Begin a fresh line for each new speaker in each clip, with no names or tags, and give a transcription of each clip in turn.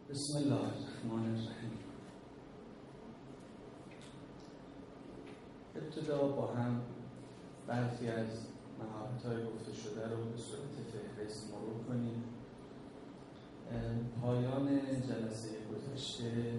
بسم الله الرحمن الرحیم. ابتدا با هم برخی از مهارت‌های گفته شده رو به صورت فهرست مرور کنیم. پایان جلسه گذشته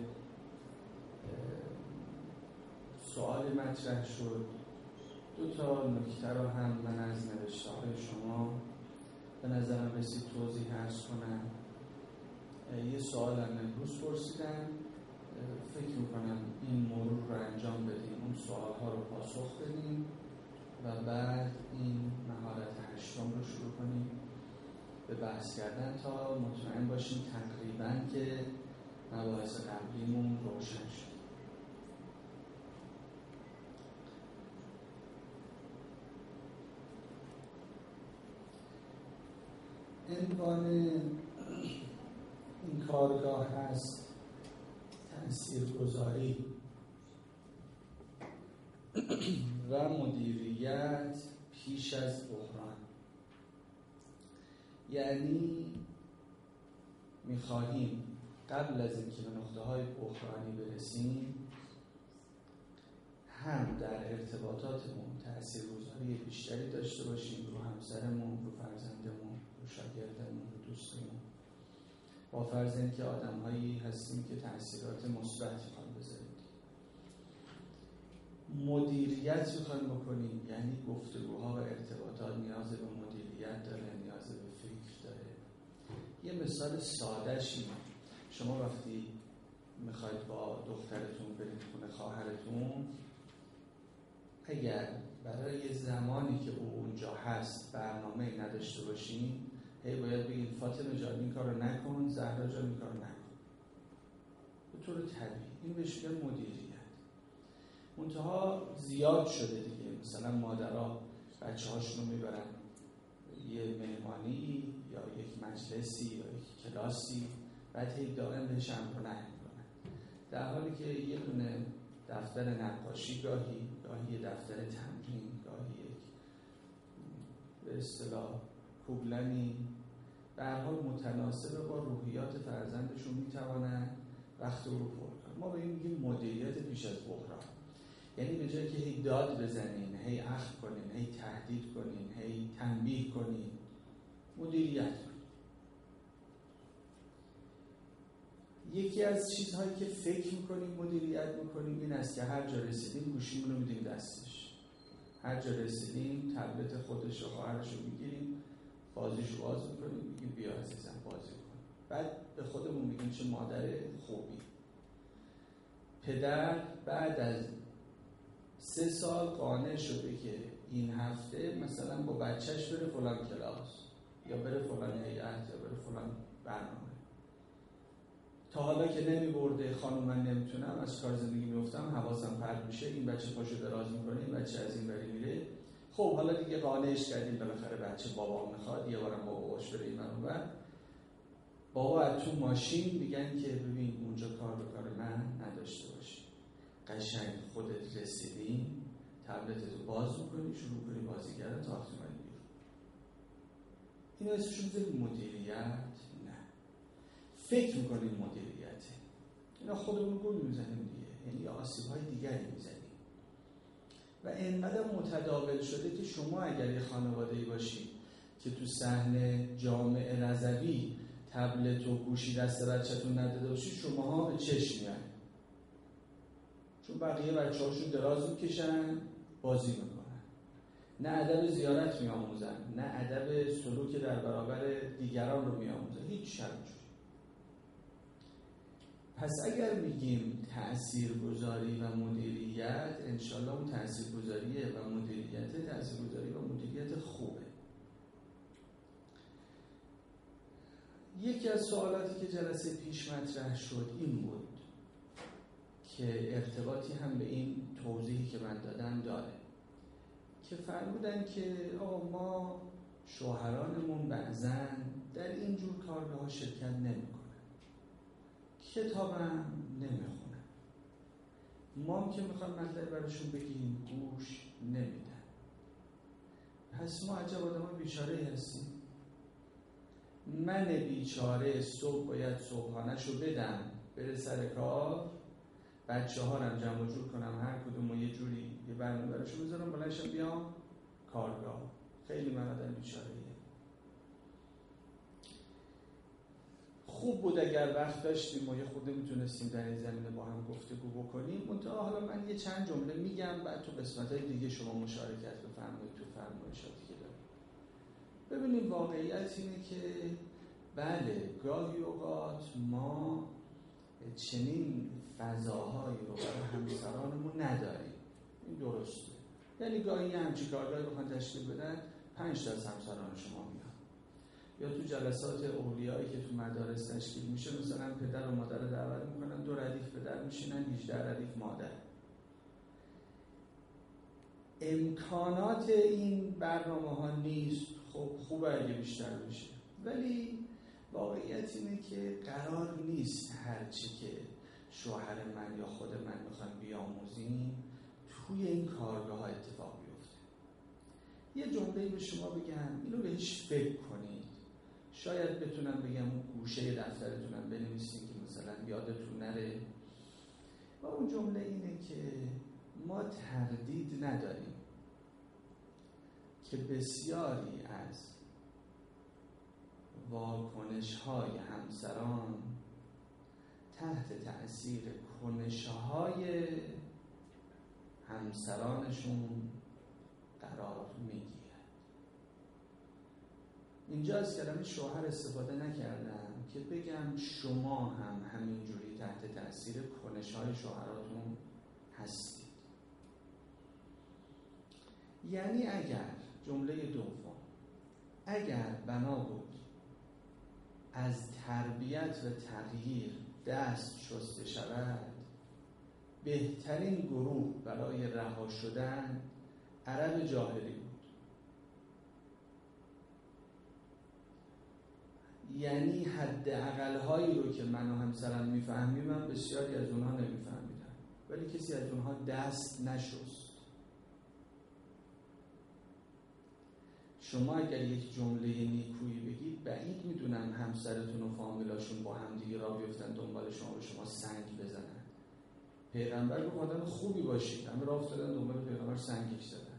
سوال مطرح شد. دو تا نکته رو هم من از نوشته‌های شما به نظرم رسید توضیح عرض کنم. یه سوال هم امروز پرسیدم، فکر میکنم این مرور رو انجام بدیم، اون سوال ها رو پاسخ بدیم و بعد این مهارت هشتم رو شروع کنیم به بحث کردن تا مطمئن باشیم تقریبا که مباحث قبلیمون روشن شد. عنوان این کارگاه هست تاثیرگذاری و مدیریت پیش از بحران. یعنی می‌خواهیم قبل از اینکه به نقطه‌های بحرانی برسیم هم در ارتباطاتمون تاثیرگذاری بیشتری داشته باشیم رو همسرمون، رو فرزندمون، رو شاگردمون، رو دوستمون، با فرض اینکه آدم‌هایی هستیم که تأثیرات مثبت می‌خوایم بذاریم. مدیریت می‌خوایم بکنیم، یعنی گفتگوها و ارتباطات نیاز به مدیریت داره، نیاز به فکر داره. یه مثال ساده‌ش اینه: شما وقتی می‌خواید با دخترتون برید خونه خواهرتون، اگر برای زمانی که او اونجا هست برنامه نداشته باشین، باید بگید فاطمه جان این کارو نکن، زهرا جان این کارو نکن، به طور طبیعی. این بهش میگن مدیریت. منتها زیاد شده دیگه، مثلا مادرها بچه‌هاشون رو میبرن یه مهمانی یا یک مجلسی یا یک کلاسی، بعد دائم بهش امر و نهی میکنن، در حالی که یه دونه دفتر نقاشی گاهی یه دفتر تمرین، گاهی یک به اصطلاح کوبلنی به هر حال متناسب با روحیات فرزندشون میتوانن وقت رو پر کنن. ما به این میگیم مدیریت پیش از بحران. یعنی به جایی که هی داد بزنین، هی اخم کنین، هی تهدید کنین، هی تنبیه کنین، مدیریت کنین. یکی از چیزهایی که فکر میکنیم مدیریت میکنیم این است که هر جا رسیدیم گوشیمون رو میدیم دستش، هر جا رسیدیم تبلت خودش و خواهرش رو میگیریم، بازیشو باز میکنیم، میگیم بیا عزیزم بازی کن. بعد به خودمون میگیم چه مادر خوبی. پدر بعد از 3 سال قانع شده که این هفته مثلا با بچهش بره فلان کلاس یا بره فلان هیئت یا بره فلان برنامه. تا حالا که نمیبرده، خانم من نمیتونم، از کار زندگی میفتم، حواسم پرت میشه، این بچه پاشو دراز میکنه، این بچه از این بری میره. خب حالا دیگه قانعش کردیم، بالاخره بچه بابا میخواد، یه بارم بابا باش بره این منو. بابا از تو ماشین میگن که ببین اونجا کار به کار من نداشته باشی، قشنگ خودت رسیدیم، تبلتتو باز میکنی، شروع کنی بازی کردن تا وقتی اومدی بیرون. اینو اسمشو میذاریم مدیریت؟ نه. فکر میکنیم مدیریته. اینا خودمون گول میزنیم دیگه، یعنی آسیب‌های دیگری میزنیم. و اینقدر متداول شده که شما اگر یه خانواده‌ای باشید که تو صحن جامع رضوی تبلت و گوشی دست بچه‌تون نداده باشید، شماها به چشم میاد، چون بقیه بچه‌هاشون دراز میکشن، بازی میکنن، نه ادب زیارت میآموزن، نه ادب سلوک در برابر دیگران رو میآموزن، هیچ شرطی. پس اگر میگیم تاثیرگذاری و مدیریت، انشالله اون تاثیرگذاریه و مدیریت، تاثیرگذاری و مدیریت خوبه. یکی از سوالاتی که جلسه پیش مطرح شد این بود که ارتباطی هم به این توضیحی که من دادم داره، که فرمودن که ما شوهرانمون بعضن در این جور کارگاه شرکت نمی‌کنن، کتابم نمیخونن، ما هم که میخوام مطلب براشون بگیم گوش نمیدن. پس ما عجب آدم های بیچاره هستیم. من بیچاره صبح باید صبحانه‌شو بدم بره سر کار، بچه ها رو جمع جور کنم، هر کدوم یه جوری یه برنامه براشو بذارم، بلنشم بیام کارگاه. خیلی من آدم بیچاره‌ایه. خوب بود اگر وقت داشتیم و یه خود میتونستیم در این زمینه با هم گفتگو بکنیم. منتها حالا من یه چند جمله میگم، بعد تو قسمت‌های دیگه شما مشارکت بفرمایید تو فرمایشاتی که دارید. ببینیم واقعیت اینه که بله گاهی اوقات ما چنین فضاهایی رو برای همسرانمون نداریم. این درسته. یعنی گاهی همچین کارگاهی بخوان تشکیل بدن 5 تا از همسران شما میان، یا تو جلسات اولیایی که تو مدارس تشکیل میشه مثلا پدر و مادر دعوت میکنن، 2 ردیف پدر میشینن، 18 ردیف مادر. امکانات این برنامه‌ها نیست. خب خوبه اگه بیشتر بشه، ولی واقعیت اینه که قرار نیست هرچی که شوهر من یا خود من میخوان بیاموزیم توی این کارگاه‌ها اتفاق بیفته. یه جمله‌ای به شما بگم، اینو بهش فکر کنید. شاید بتونم بگم اون گوشه دفترتونم بنویسید که مثلا یادتون نره. و اون جمله اینه که ما تردید نداریم که بسیاری از واکنش‌های همسران تحت تأثیر کنش‌های همسرانشون قرار میگیرد. اینجا از کلمه شوهر استفاده نکردم که بگم شما هم همینجوری تحت تأثیر کنش‌های شوهراتون هستید. یعنی اگر جمله دوم، اگر بنا بود از تربیت و تغییر دست شسته شود، بهترین گروه برای رها شدن عرب جاهلی بود. یعنی حداقل هایی رو که من و همسرم میفهمیدم بسیاری از اونها نمیفهمیدن، ولی کسی از اونها دست نشست. شما اگر یک جمله نیکویی بگید، بعید میدونم همسرتون و فامیلاشون با هم دیگه راه بیفتن دنبال شما به شما سنگ بزنن. پیغمبر گفت آدم خوبی باشید، همه راه افتادن دنبال پیغمبر سنگش زدن.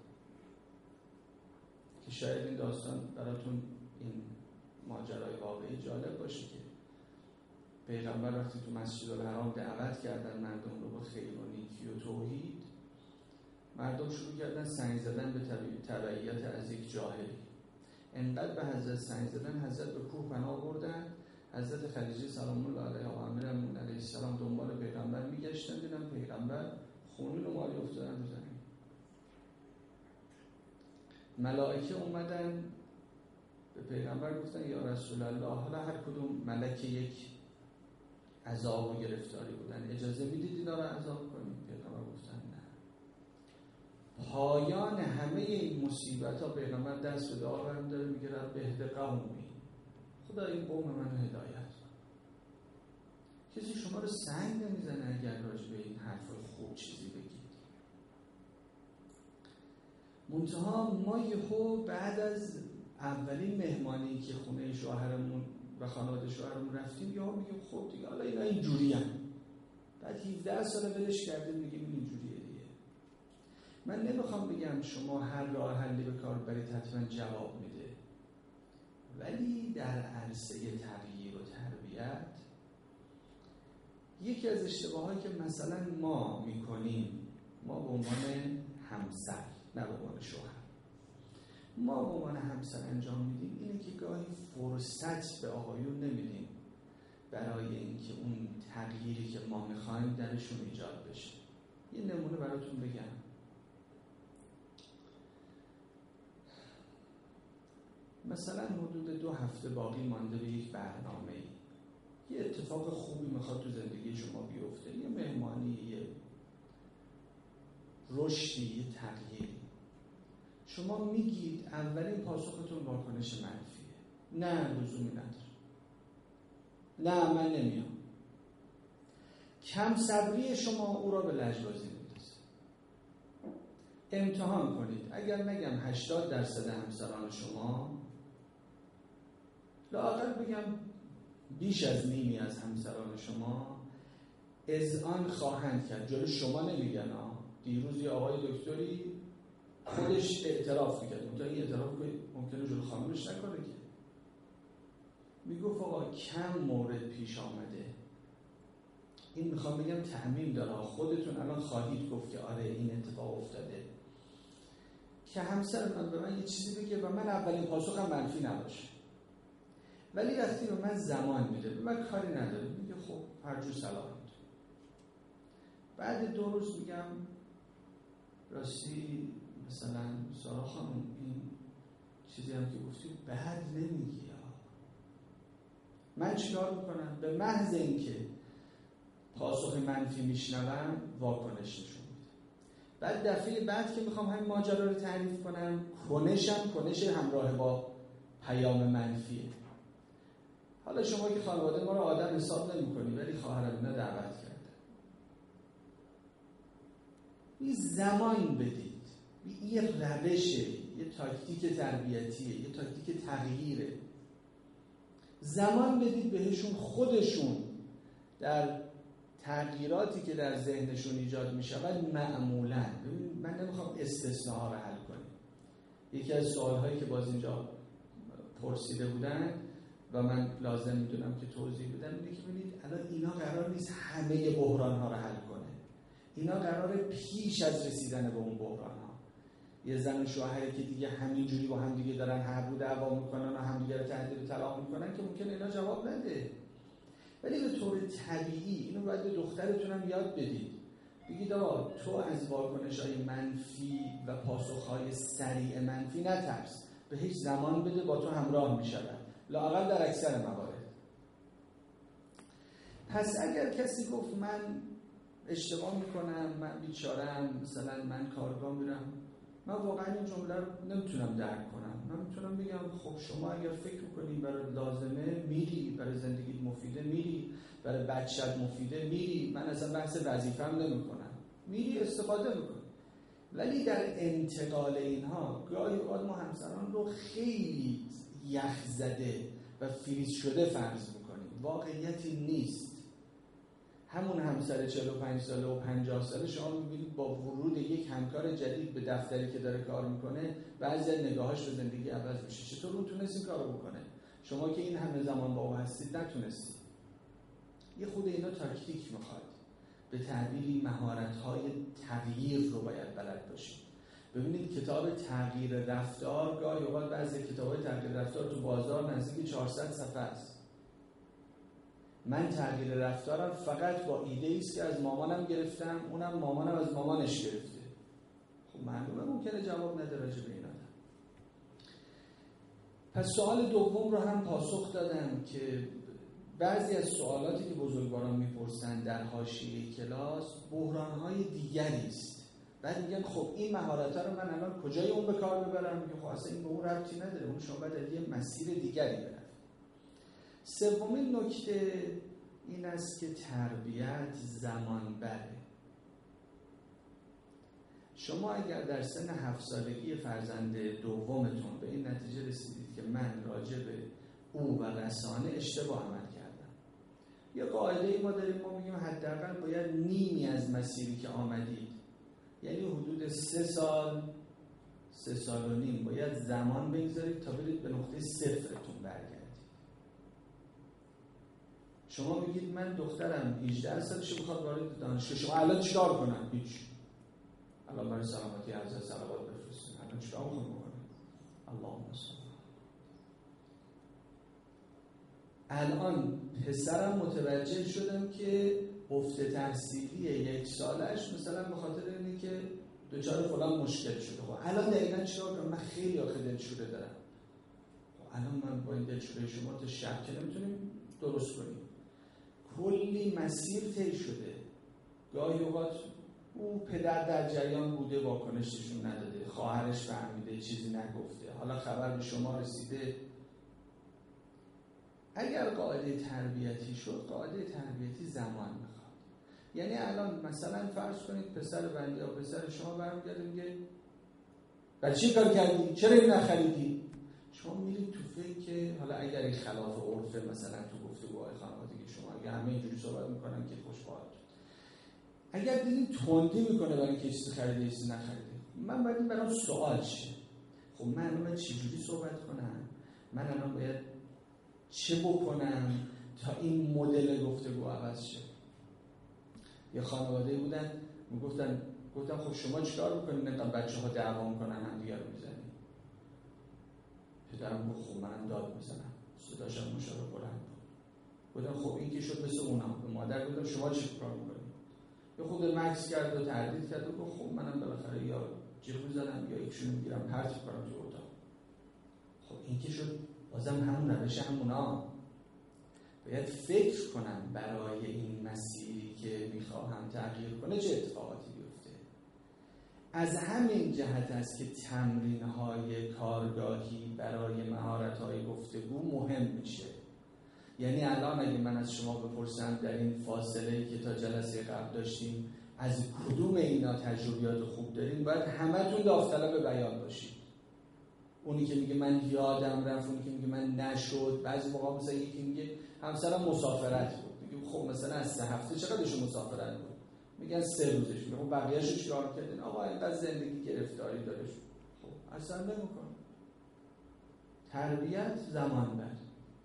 که شاید این داستان براتون این ماجرای واقعی جالب باشه که پیغمبر وقتی تو مسجد الحرام دعوت کردن مردم رو با خیر و نیکی و توحید، مردم شروع کردن سنگ زدن به تبعیت از یک جاهلی. انقدر به حضرت سنگ زدن، حضرت به کوه پناه بردن. حضرت خدیجه سلام الله علیها و امیرالمومنین علیه السلام دنبال پیغمبر میگشتن، دیدن پیغمبر خونین و مالی افتادن رو زمین. ملائکه اومدن به پیغمبر گفتن یا رسول الله، حالا هر کدوم ملک یک عذاب و گرفتاری بودن، اجازه میدید اینا رو عذاب کنید؟ پیغمبر گفتن نه. پایان همه این مصیبت ها پیغمبر دست به دعا برمی‌داره، میگه رب اهد قومی، خدا این قوم منو هدایت. کسی شما رو سنگ نمیزنه اگر راجع به این حرف خوب چیزی بگید. منتها ما یهو بعد از اولین مهمانی که خونه شوهرمون و خانواده شوهرمون رفتیم، یا میگیم خب دیگه حالا اینا اینجوریه. بعد 17 سال ولش کردیم میگیم اینجوریه دیگه. من نمیخوام بگم شما هر راه حلی به کار برید حتما جواب میده، ولی در عرصه تغییر و تربیت یکی از اشتباهایی که مثلا ما میکنیم، ما به عنوان همسر نه به عنوان شوهر، ما به عنوان همسر انجام میدیم اینه که گاهی فرصت به آقایون نمیدیم برای اینکه اون تغییری که ما میخوایم درشون ایجاد بشه. یه نمونه براتون بگم. مثلا حدود 2 هفته باقی مانده به یک برنامه‌ای، یه اتفاق خوبی میخواد تو زندگی شما بیفته، یه مهمانی، یه رشدی، یه تغییری. شما میگید اولین پاسختون واکنش منفیه، نه لزومی نداره، نه من نمیام. کم صبری شما او را به لجبازی میندازه. امتحان کنید، اگر نگم 80% همسران شما لااقل بگم بیش از نیمی از همسران شما اذعان خواهند کرد. جلوی شما نمیگن دیروز یه آقای دکتری خودش اعتراف میکرد، منتها این اعتراف ممکنه جلوی خانمش نکنه که میگفت آقا کم مورد پیش آمده. این میخوام بگم تعمیم داره. خودتون الان خواهید گفت که آره این اتفاق افتاده که همسر من به من یه چیزی بگه و من اولین پاسخم منفی نباشه، ولی وقتی به من زمان میده، به من کاری نداره، میگه خب هر جور سلامت. بعد 2 روز میگم راستی مثلا سارا خانم این چیزی هم که گفتی بد نمیگی. من چیکار میکنم؟ به محض اینکه پاسخ منفی میشنوم واکنش نشون میده. بعد دفعه بعد که میخوام همین ماجرا رو تعریف کنم، کنش همراه با پیام منفیه. حالا شما که خانواده ما رو آدم حساب نمی‌کنی، ولی خواهرم اینا دعوت کرده. این زمان بدید. این یه روشه، یه تاکتیک تربیتیه، یه تاکتیک تغییره. زمان بدید بهشون، خودشون در تغییراتی که در ذهنشون ایجاد می شود معمولاً، من نمیخوام استثناء رو حل کنیم. یکی از سوالهایی که باز اینجا پرسیده بودن و من لازم میدونم که توضیح بدم اینه که ببینید الان اینا قرار نیست همه بحران ها رو حل کنه. اینا قراره پیش از رسیدن به اون بحران ها، یه زن و شوهری که دیگه همینجوری با هم دیگه دارن هر و دعوا میکنن و همدیگه رو تهدید طلاق میکنن که ممکنه اینا جواب نده، ولی به طور طبیعی اینو باید به دخترتون هم یاد بدید. بگید آقا تو از واکنش‌های منفی و پاسخ‌های سریع منفی نترس، بهش زمان بده، با تو همراه میشود، لااقل در اکثر موارد. پس اگر کسی گفت من اشتباه میکنم، من بیچاره‌ام، مثلا من کارگاه میرم، من واقعا این جمله رو نمیتونم درک کنم. من میتونم بگم خب شما اگر فکر میکنی برای لازمه میری، برای زندگیت مفیده میری، برای بچت مفیده میری، من اصلا بحث وظیفه‌ام نمیکنم، میری استفاده میکنی. ولی در انتقال اینها گاهی اوقات ما همسران رو خیلی یخ زده و فریز شده فرض میکنیم. واقعیتی نیست. همون همسر 45 ساله و 50 ساله شما میبینید با ورود یک همکار جدید به دفتری که داره کار میکنه بعضی نگاهاش به زندگی عوض میشه. چطور اون تونست این کارو بکنه؟ شما که این همه زمان با او هستید نتونستید. یه خود اینا تاکتیک میخواد. به تعبیری مهارت‌های تغییر رو باید بلد باشید. ببینید کتاب تغییر رفتار، گاهی اوقات بعضی کتاب‌های تغییر رفتار تو بازار نزدیک 400 صفحه است. من تغییر رفتارم فقط با ایده ایست که از مامانم گرفتم، اونم مامانم از مامانش گرفته. خب معلومه ممکنه جواب نده راجع به این آدم. پس سوال دوم رو هم پاسخ دادم که بعضی از سوالاتی که بزرگواران میپرسن در حاشیه کلاس بحران‌های دیگری است. بعد میگن خب این مهارت‌ها رو من الان کجای اون به کار ببرم؟ میگه خب اصلا این به اون ربطی نداره، اون شما باید یه مسیر دیگری برید. سومین نکته این است که تربیت زمان بره. شما اگر در سن 7 سالگی فرزند دومتون به این نتیجه رسیدید که من راجع به او و رسانه اشتباه عمل کردم، یه قاعده‌ای ما داریم، ما میگیم حداقل باید نیمی از مسیری که آمدید، یعنی حدود 3 سال 3 سال و نیم باید زمان بگذارید تا برید به نقطه صفرتون برگردید. شما میگید من دخترم 18 سالشه بخواد وارد دانشگاه، شما الان چیکار کنم؟ هیچ. الان برای سلامتی حضرت صلوات بفرستید. الان چیکار میخوام بکنم؟ اللهم صل. الان پسرم متوجه شدم که افت تحصیلی 1 سالش مثلا به خاطر اینه که دچار فلان مشکل شده. خب الان دقیقاً چیکار کنم؟ من خیلی آخه دلشوره دارم. خب الان من با این دلشوره شما تا شب که نمیتونیم درست کنیم. کلی مسیر طی شده. گاهی اوقات او پدر در جریان بوده، واکنششون نداده، خواهرش فهمیده چیزی نگفته، حالا خبر به شما رسیده. اگر قاعده تربیتی شد، قاعده تربیتی زمان میخواد. یعنی الان مثلا فرض کنید پسر بنده یا پسر شما برمیگرده میگه برای چی کار کردی؟ چرا این نخریدی؟ شما میرید تو فکر که حالا اگر این خلاف عرف مثلا تو گفتگوهای خانوادگی شما اگر همه اینجوری صحبت میکنن که خوشحال اگر دیدید تندی میکنه برای اینکه چیزی خریده چیزی نخریده، من باید برام سوال شه. خب من الان چجوری صحبت کنم؟ من الان باید چه بکنم تا این مدل گفتگو عوض شه؟ یه خانواده بودن گفتم خب شما چیکار میکنید نمیدونم بچه‌ها دعوا میکنن هم دیگه رو میزنید؟ پدرم گفت خب منم داد میزنم، صداشم مشابه بلند بود. گفتم خب این که شد مثل اونا. به مادر گفتم شما چی کار میکنید؟ یه خود مکس کرد و تردید کرد و گفت خب منم بالاخره یا جیغ میزنم یا یکشونو میگیرم پرت میکنم تو اتاق. خب این که شد بازم همون روش همونا. باید فکر کنم برای این مسیری که میخواهم تغییر کنه چه اتفاقاتی بیفته. از همین جهت است که تمرین‌های کارگاهی برای مهارت‌های گفتگو مهم میشه. یعنی الان اگه من از شما بپرسم در این فاصله‌ای که تا جلسه قبل داشتیم از کدوم اینا تجربیات خوب دارین، باید همتون داوطلب بیان باشید. اونی که میگه من یادم رفت، اونی که میگه من نشد، بعضی موقع مثلا یکی میگه همسرم مسافرت بود، میگه خب مثلا از 3 هفته چقدرش مسافرت بود؟ میگن 3 روزش. میگه خب بقیه‌اشو چیکار کردین؟ آقا اینقدر زندگی گرفتاری داره. خب اصلا نمی‌کنه. تربیت زمان بر.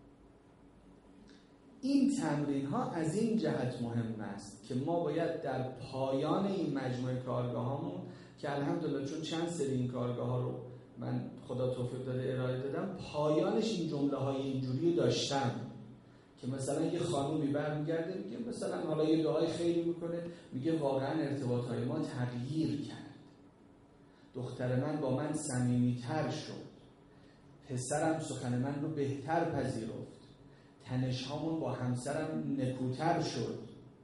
این تمرین ها از این جهت مهم است که ما باید در پایان این مجموعه کارگاهامون که الحمدلله چون چند سری این کارگاه ها رو من خدا توفیق داده ارائه دادم، پایانش این جمله های اینجوری داشتم که مثلا یه خانومی برمیگرده میگه مثلا حالا یه دعای خیلی میکنه، میگه واقعا ارتباط های ما تغییر کرد، دختر من با من صمیمیتر شد، پسرم سخن من رو بهتر پذیرفت، تنش هامون با همسرم نکوتر شد.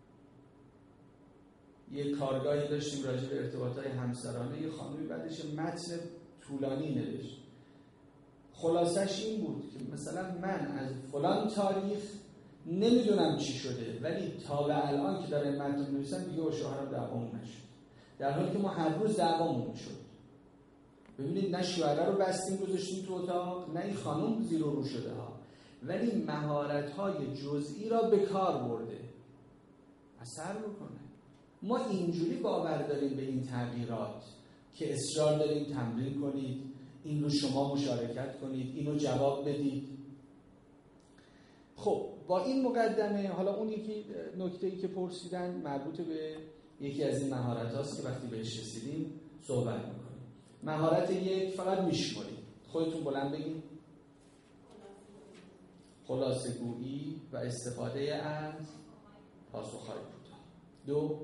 یه کارگاهی داشتیم راجع به ارتباطات همسرانه، یه خانومی بعدش متن طولانی نوشت. خلاصش این بود که مثلا من از فلان تاریخ نمیدونم چی شده، ولی تا به الان که داره متن می‌نویسم دیگه با شوهرم دعوامون نشد، در حالی که ما هر روز دعوامون میشد. ببینید نه شوهر رو بستیم گذاشتیم تو اتاق، نه این خانم زیر و رو شده ها، ولی مهارت‌های جزئی را به کار برده، اثر میکنه. ما اینجوری باور داریم به این تغییرات که اصرار داریم تمرین کنید، این رو شما مشارکت کنید، اینو جواب بدید. خب با این مقدمه حالا اون یکی نکته‌ای که پرسیدن مربوط به یکی از این مهارت هاست که وقتی بهش رسیدیم صحبت میکنیم. مهارت 1 فقط میشمارید، خودتون بلند بگید. خلاصه گویی و استفاده از پاسخ‌های کوتاه. 2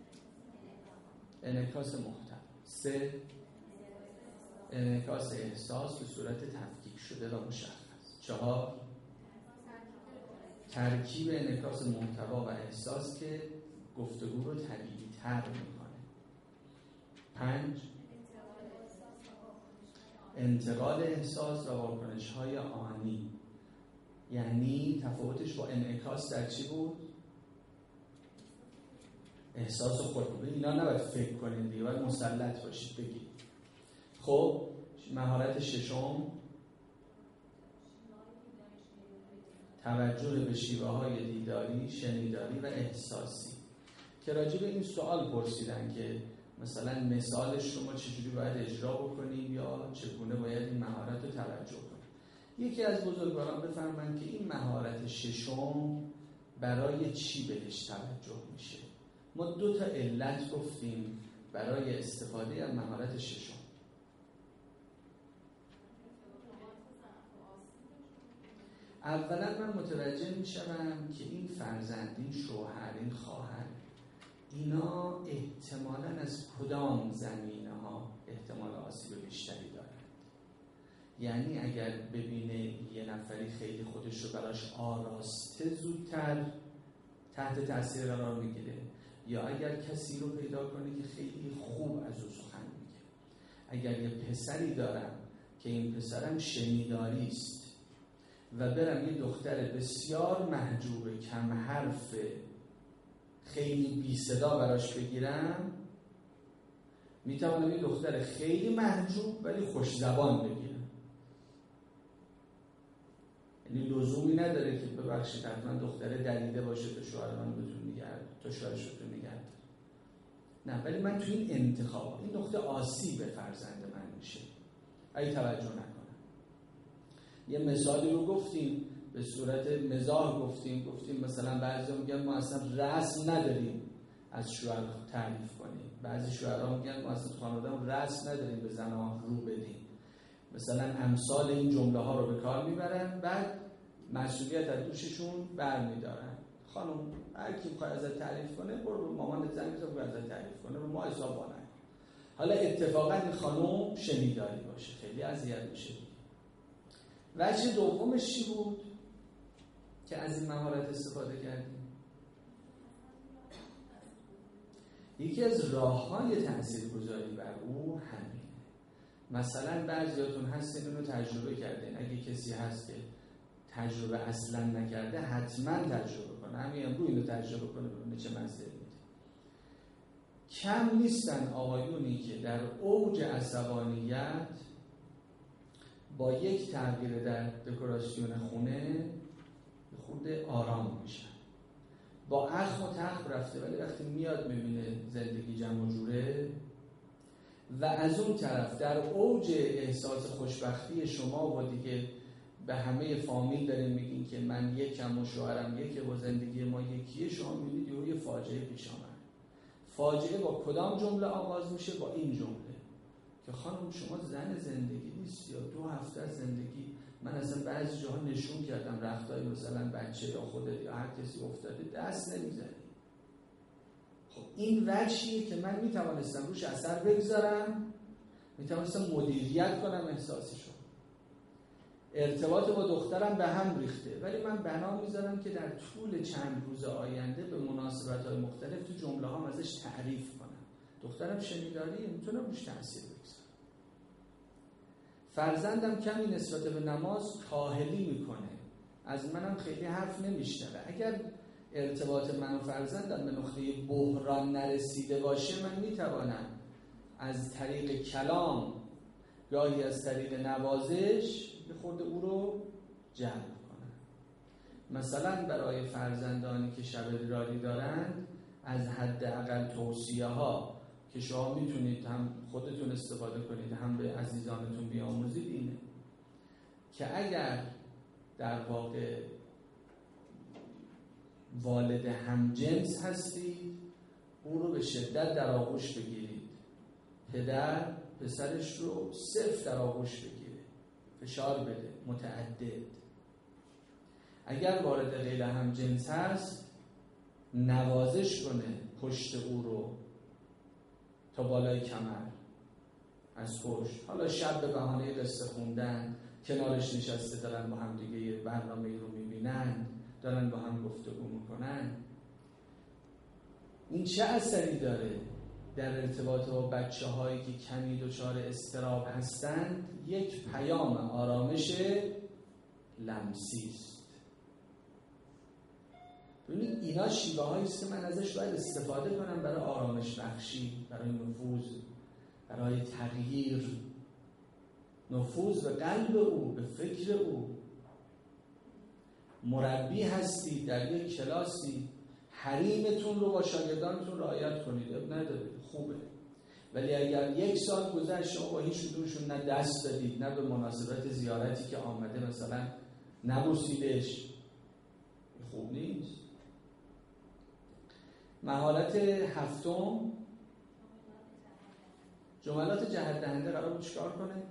انعکاس محتوا. 3 انعکاس احساس به صورت تفکیک شده و مشخص. 4 ترکیب انعکاس محتوا و احساس که گفتگو رو طبیعی تر میکنه. 5 انتقال احساس و واکنش های آنی. یعنی تفاوتش با انعکاس در چی بود؟ احساس خود. اینا نباید فکر کنید دیگه، باید مسلط باشید بگید. خب مهارت 6 توجه به شیوه های دیداری، شنیداری و احساسی، که راجع به این سوال پرسیدن که مثلا مثالش رو ما چجوری باید اجرا بکنیم یا چگونه باید این مهارت رو توجه کنیم. یکی از بزرگواران بفرمایند که این مهارت 6 برای چی بهش توجه میشه. ما 2 تا علت گفتیم برای استفاده از مهارت 6. اولا من متوجه میشم که این فرزند، این شوهر، این خواهر، اینا احتمالاً از کدام زمینه ها احتمال آسیب بیشتری دارند. یعنی اگر ببینه یه نفری خیلی خودش رو براش آراسته زودتر تحت تاثیر قرار میگیره، یا اگر کسی رو پیدا کنه که خیلی خوب از او سخن میگه. اگر یه پسری دارم که این پسرم شنیداری است و برم یه دختر بسیار محجوب کم حرف خیلی بی صدا براش بگیرم، میتوانم یه دختر خیلی محجوب ولی خوش زبان بگیرم. یعنی لزومی نداره که ببخشید حتما دختره دلیده باشه تا شوهر من بتونه تا شوهرش بتونه نگه داره. نه، ولی من تو این انتخاب این نقطه آسیب فرزند من میشه اگه توجه نکنم. یه مثالی رو گفتیم به صورت مزاح گفتیم مثلا بعضی میگن ما اصلا رسم نداریم از شوهر تعریف کنیم، بعضی شوهرها میگن ما اصلا خانواده‌مون رسم نداریم به زن‌ها رو بدیم، مثلا امثال این جمله ها رو به کار میبرن، بعد مسئولیت از دوششون برمیدارن. خانم هر کی میخواد ازت تعریف کنه برو به مامانت زنگ بزن که ازت تعریف کنه، رو ما حساب نکن. حالا اتفاقا این خانم شنیداری باشه خیلی اذیت میشه. وجه دومش چی بود که از این مهارت استفاده کردیم؟ یکی از راه‌های تاثیرگذاری بر او همینه. مثلا بعضیاتون هستین اینو تجربه کردین، اگه کسی هست که تجربه اصلا نکرده حتما تجربه کنه، همین امروز اینو تجربه کنه ببینه چه مزه میده. کم نیستن آقایونی که در اوج عصبانیت با یک تغییر در دکوراسیون خونه خود آرام میشن. با اخم و تخم رفته ولی وقتی میاد میبینه زندگی جمع و جوره، و از اون طرف در اوج احساس خوشبختی شما و دیگه به همه فامیل دارین میگین که من یکم و شوهرم یکه و زندگی ما یکیه، شما میبینید یه فاجعه پیش آمد. فاجعه با کدام جمله آغاز میشه؟ با این جمله که خانم شما زن زندگی نیست یا 2 هفته از زندگی. من اصلا بعضی جاها نشون کردم رختای مثلا بچه یا خودت یا هر کسی افتاده دست نمیزنی. خب این وجهیه که من میتوانستم روش اثر بگذارم، میتوانستم مدیریت کنم احساسشو. ارتباط با دخترم به هم ریخته ولی من بنا میذارم که در طول چند روز آینده به مناسبت‌های مختلف تو جمله هام ازش تعریف کنم. دخترم شنیداریه، میتونم روش تأثیر بگذارم. فرزندم کمی نسبت به نماز کاهلی میکنه، از منم خیلی حرف نمیشنوه. اگر ارتباط من و فرزندم به نقطه بحران نرسیده باشه، من میتوانم از طریق کلام گاهی از طریق نوازش به خود او رو جلب کنم. مثلا برای فرزندانی که شب ادراری دارند از حداقل توصیه ها که شما میتونید هم خودتون استفاده کنید هم به عزیزانتون بیاموزید اینه که اگر در واقع والد همجنس هستید او رو به شدت در آغوش بگیرید. پدر پسرش رو صرف در آغوش بگیره، فشار بده، متعدد. اگر وارد غیر همجنس هست نوازش کنه پشت او رو تا بالای کمر از پشت. حالا شب به بهانه قصه خوندن کنارش نشسته دارن با هم دیگه یه برنامه رو میبینن، دارن با هم گفتگو میکنن. این چه اثری داره در ارتباط با بچه هایی که کمی دچار اضطراب هستند؟ یک پیام آرامش لمسی است. ببینید اینا شیوه هایی است که من ازش باید استفاده کنم برای آرامش بخشی، برای نفوذ، برای تغییر، نفوذ به قلب او، به فکر او. مربی هستید در یک کلاسی، حریمتون رو با شاگردانتون رعایت کنید، اب نداره، خوبه. ولی اگر 1 سال گذشت شما با هیچ کدومشون نه دست دادید، نه به مناسبت زیارتی که آمده مثلا نبوسیدش، خوب نیست. مهارت هفتم، جملات جهت دهنده قرار بود چیکار کنه؟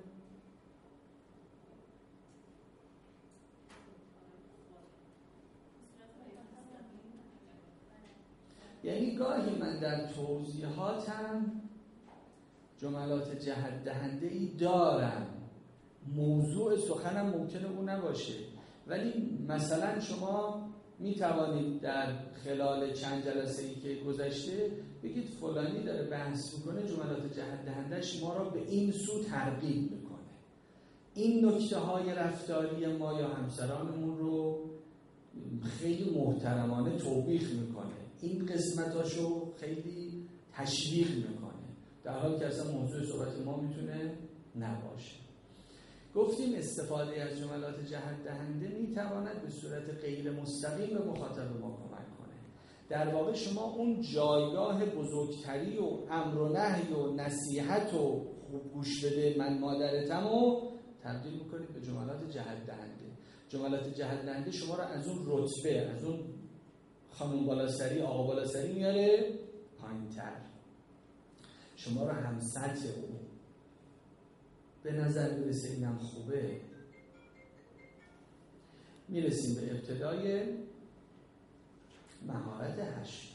یعنی گاهی من در توضیحاتم جملات جهت دهنده‌ای دارم، موضوع سخنم ممکنه اون نباشه، ولی مثلا شما می توانید در خلال چند جلسه‌ای که گذشته بگید فلانی داره بحث میکنه، جملات جهت دهنده‌اش ما را به این سو ترغیب میکنه، این نکته‌های رفتاری ما یا همسرانمون رو خیلی محترمانه توبیخ میکنه، این قسمتاشو خیلی تشویق میکنه، در حالی که اصلا موضوع صحبت ما میتونه نباشه. گفتیم استفاده از جملات جهت دهنده میتواند به صورت غیر مستقیم به مخاطب ما کمک کنه. در واقع شما اون جایگاه بزرگتری و امر و نهی و نصیحت و خوب گوش بده من مادرتم و تبدیل میکنید به جملات جهت دهنده. جملات جهت دهنده شما رو از اون رتبه، از اون خانم بالاسری آقا بالاسری میاره پایین‌تر، شما رو هم سطح او به نظر میرسه. اینم خوبه. میرسیم به ابتدای مهارت 8.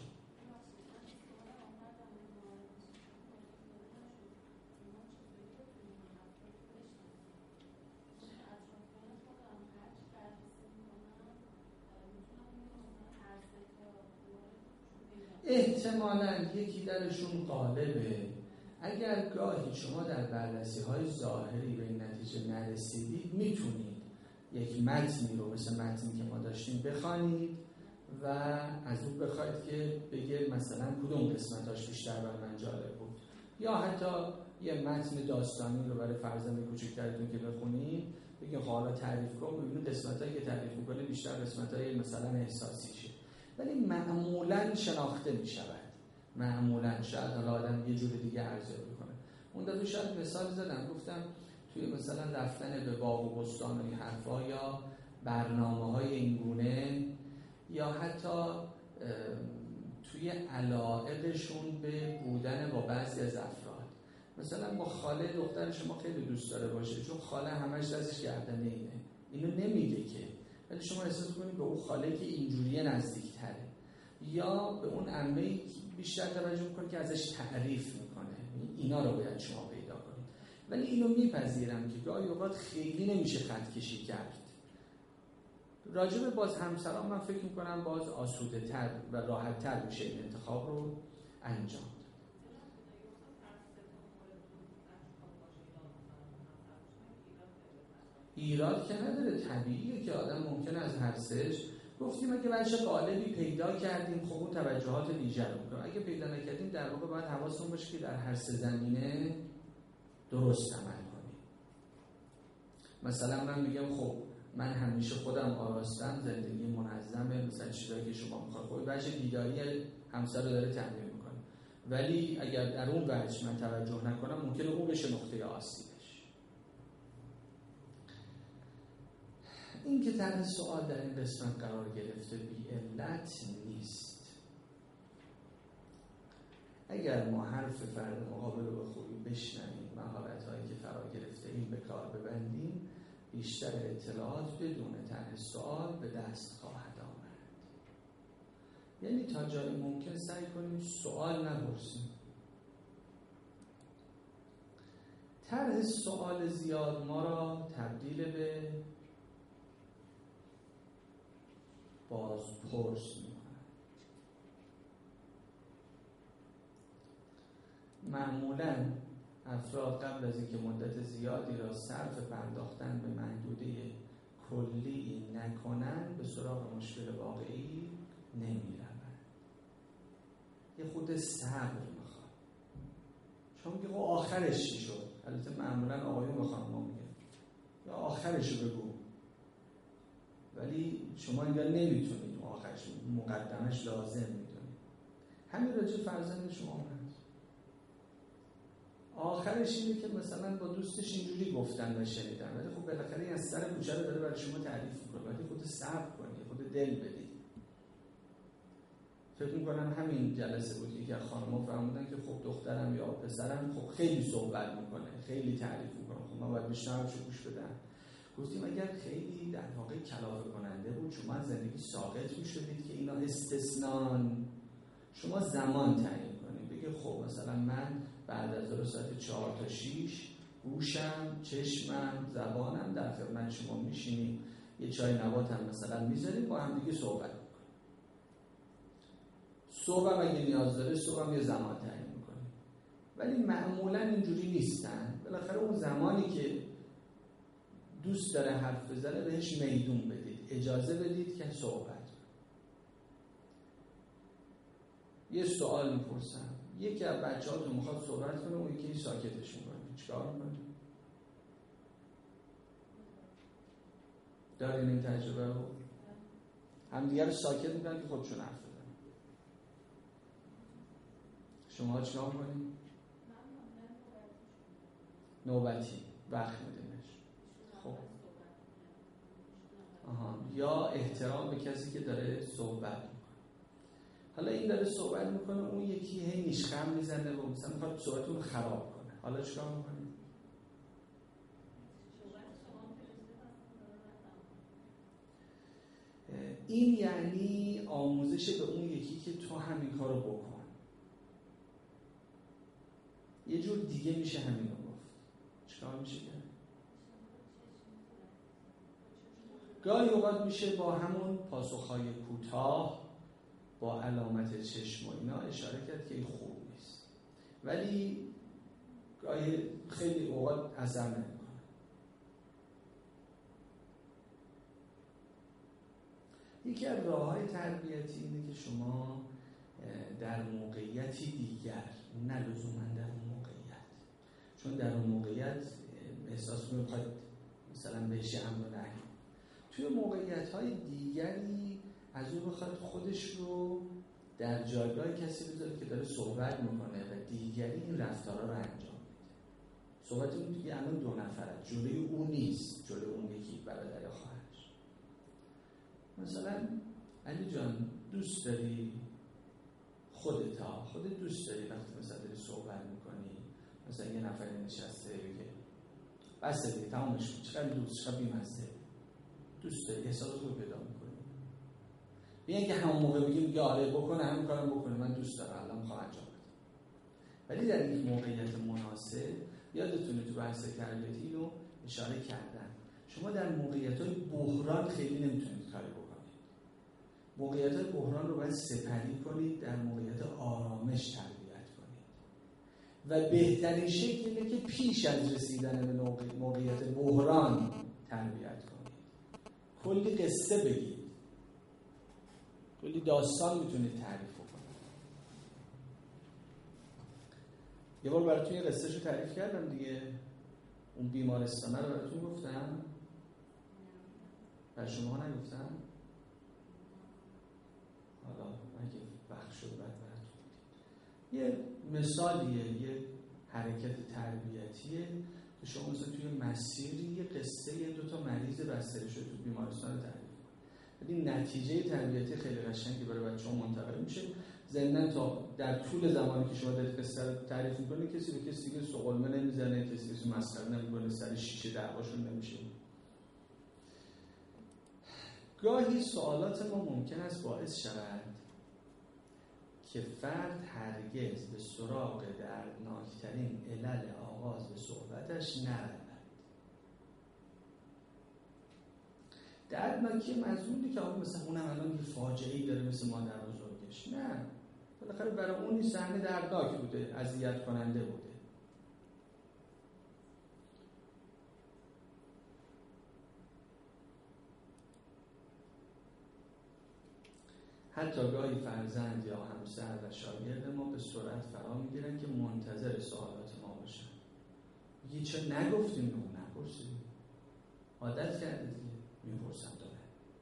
احتمالاً یکی درشون غالبه. اگر گاهی شما در بررسی‌های ظاهری به این نتیجه نرسیدید، میتونید یک متنی رو مثل متنی که ما داشتیم بخوانید و از اون بخواید که بگه مثلا کدوم قسمتاش بیشتر بر من جالب بود، یا حتی یه متن داستانی رو برای فرزند کوچکترتون که بخونید بگید حالا تعریف کن، ببینید قسمتایی که تعریف می‌کنه بیشتر قسمتای مثلا احساسیشه. ولی معمولاً شناخته می‌شود. معمولاً شاید حالا آدم یه جور دیگه ارزیابی کنه. اون دفعه شاید مثال زدم، گفتم توی مثلا رفتن به باغ و بستان و این حرفا، یا برنامه‌های این گونه، یا حتی توی علایقشون به بودن با بعضی از افراد. مثلا با خاله دختر شما خیلی دوست داره باشه، چون خاله همش دستش گردنه اینه، اینو نمیگه که، ولی شما احساس کنید به اون خاله که اینجوریه نزدیک‌تره، یا به اون عمه بیشتر توجه میکنه که ازش تعریف میکنه. اینا رو باید شما پیدا کنید. ولی اینو میپذیرم که گاهی اوقات خیلی نمیشه خط کشی کرد. راجب باز همسران من فکر میکنم باز آسوده تر و راحت تر میشه این انتخاب رو انجام. ایراد که نداره، طبیعیه که آدم ممکنه از هر سهش. گفتیم اگه بچه قالبی پیدا کردیم، خب اون توجهات ویژه رو میکنه. اگه پیدا نکردیم در واقع باید حواستون باشه که در هر سه زمینه درست عمل کنیم. مثلا من میگم خب من همیشه خودم آراستم، زندگی منظمه، مثلا چیزایی که شما میخواید، خب بچه دیداری همسر رو داره تمرین میکنه، ولی اگر در اون وجه من توجه نکنم ممکنه اون بشه نقطه آسیبش. این که طرح سوال در این قسمت قرار گرفته بی علت نیست. اگر ما حرف فرد مقابل رو به خوبی بشنویم، مهارت‌هایی که فرا گرفته این به کار ببندیم، بیشتر اطلاعات بدون طرح سوال به دست خواهد آمد. یعنی تا جای ممکن سعی کنیم سوال نپرسیم. طرح سوال زیاد ما را تبدیل به بازپرس میکنه. معمولاً افراد قبل از اینکه مدت زیادی را صرف پرداختن به محدوده کلی نکنند، به سراغ مشکل واقعی نمیروند. یه خود صبر میخواد. چون میگه آخرش چی شد؟ البته معمولاً آقایون به خانم‌ها میگن یا آخرش رو بگو، ولی شما اینجا نمیتونید آخرش، مقدمش لازم میدونید. همین راجع فرزند شما هست. آخرش اینه که مثلا با دوستش اینجوری گفتن و شنیدن، ولی خب بالاخره این از سر کوچه رو داره برای شما تعریف میکنه، ولی خود صبر کنید، خود دل بدید. فکر میکنم همین جلسه بود که خانم‌ها فرمودن که خب دخترم یا پسرم خب خیلی صحبت میکنه، خیلی تعریف میکنه، خب ما باید بشنومش گوش بدم. گفتیم اگر خیلی در واقع کلافه کننده بود، شما از زندگی ساقط میشدید که اینا استثنان. شما زمان تعیین کنید، بگید خب مثلا من بعد از ظهر ساعت 4 تا 6 گوشم، چشمم، زبانم در خدمت شما میشینیم، یه چای نبات هم مثلا میذاریم، با هم دیگه صحبت میکنیم. صبح هم اگه نیاز داره صبح هم یه زمان تعیین میکنیم، ولی معمولا اینجوری نیستن. بالاخره اون زمانی که دوست داره حرف بزنه بهش میدون بدید، اجازه بدید که صحبت. یه سوال میپرسم، یکی از بچه‌هاتون میخواد صحبت کنه، اون یکی ساکتش میکنه، چیکار میکنه؟ دارین این تجربه رو؟ همدیگه رو ساکت میکنن که خودشون حرف بزنن. شما چیکار میکنین؟ نوبتی وقت میدینش. خب یا احترام به کسی که داره صحبت میکنه. حالا این داره صحبت میکنه، اون یکی هی نیشخند میزنه و مثلا میخواد صحبتون رو خراب کنه. حالا چیکار میکنه؟ این یعنی آموزش به اون یکی که تو همین کارو بکن. یه جور دیگه میشه همین رو گفت. چیکار میشه کرد؟ گاهی اوقات میشه با همون پاسخهای کوتاه با علامت چشم و اینا اشاره کرد که این خوب نیست، ولی گاهی خیلی اوقات اثر نمیکنه. یکی از راه‌های تربیتی اینه که شما در موقعیتی دیگر، نه لزوما در اون موقعیت، چون در اون موقعیت احساس می‌کنید مثلا بهش امر و نهی، توی موقعیت‌های دیگری از اون بخواد خودش رو در جایگاه کسی بذاره که داره صحبت میکنه و دیگری این رفتارا رو انجام میده. صحبت اون دیگه الان دو نفره، جلوی اون نیست، جلوی اون یکی برادر یا خواهرش. مثلا علی جان دوست داری خودت دوست داری وقتی مثلا داری صحبت میکنی مثلا یه نفر نشسته بگه بس دیگه تمامش کن، چقدر دوست، چقدر بی‌مزه، دوست داری، احساس رو پیدا میکنی. بیان که همون موقع بگیم آره بکنه، همین کارم بکنه، من دوست دارم الان میخوام انجام بدم. ولی در یک موقعیت مناسب، یادتونه تو بحث تربیتی اینو اشاره کردن، شما در موقعیت‌های بحران خیلی نمیتونید کاری بکنید. موقعیت‌های بحران رو باید سپری کنید، در موقعیت آرامش تربیت کنید. و بهترین شکل اینه که پیش از رسیدن به موقعیت بحران تربیت کنید. کلی قصه بگید، کلی داستان میتونید تعریف کنید. یه بار براتون یه قصهشو تعریف کردم دیگه، اون بیمارستانه رو براتون گفتم، بر شما نگفتم؟ حالا اگه وقت شد بعد براتون یه مثالیه، یه حرکت تربیتیه که شما مثلا توی مسیری یه قصه یه دوتا مریض بستری شده تو بیمارستان رو تعریف کنید. این نتیجه تربیتی خیلی قشنگی برای بچه‌ها منتقل میشه. ضمن تا در طول زمانی که شما دارید قصه رو تعریف می‌کنید کسی به کسی دیگه سقلمه نمیزنه، کسی مسخره نمی‌کنه، سر شیشه دعواشون نمیشه. گاهی سوالات ما ممکن است باعث شود که فرد هرگز به سراغ دردناکترین علل آغاز به صحبتش نرود. دردناکی مضمونی که آقا مثلا اونم الان یه فاجعه‌ای داره مثل مادر بزرگش، نه، بالاخره برای اون این صحنه دردناک بوده، اذیت کننده بوده. حتی گاهی فرزند یا همسر و شاگرد ما به سرعت فرا میگیرن که منتظر سوالات ما باشن. میگه چه نگفتیم به اون نپرسیدیم، عادت کرده دیگه، میپرسن داره.